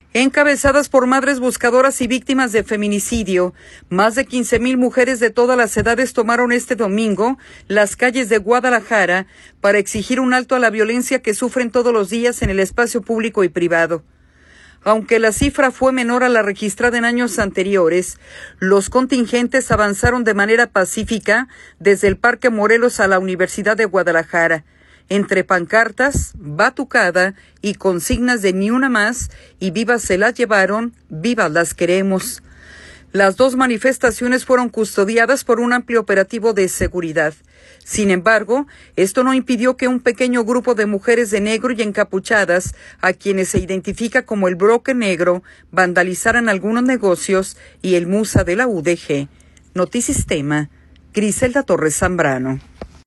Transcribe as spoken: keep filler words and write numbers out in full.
Encabezadas por madres buscadoras y víctimas de feminicidio, más de quince mil mujeres de todas las edades tomaron este domingo las calles de Guadalajara para exigir un alto a la violencia que sufren todos los días en el espacio público y privado. Aunque la cifra fue menor a la registrada en años anteriores, los contingentes avanzaron de manera pacífica desde el Parque Morelos a la Universidad de Guadalajara, entre pancartas, batucada y consignas de ni una más y vivas se las llevaron, vivas las queremos. Las dos manifestaciones fueron custodiadas por un amplio operativo de seguridad. Sin embargo, esto no impidió que un pequeño grupo de mujeres de negro y encapuchadas, a quienes se identifica como el Bloque Negro, vandalizaran algunos negocios y el Musa de la U D G. Notisistema, Griselda Torres Zambrano.